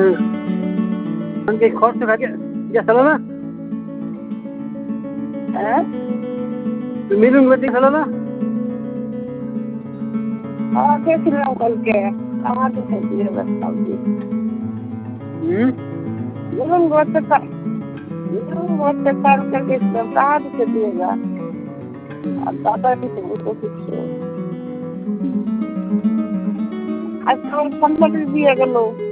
उनके खर्च खा के चलो ना मिलूंगा देख चलो ना। हाँ देख रहे हो कल के कहाँ दिखाई दिए बताओ जी। बहुत से काम करके कहाँ दिखाई दिएगा। अब दादा भी तो कुछ आज काम भी दिया गलो।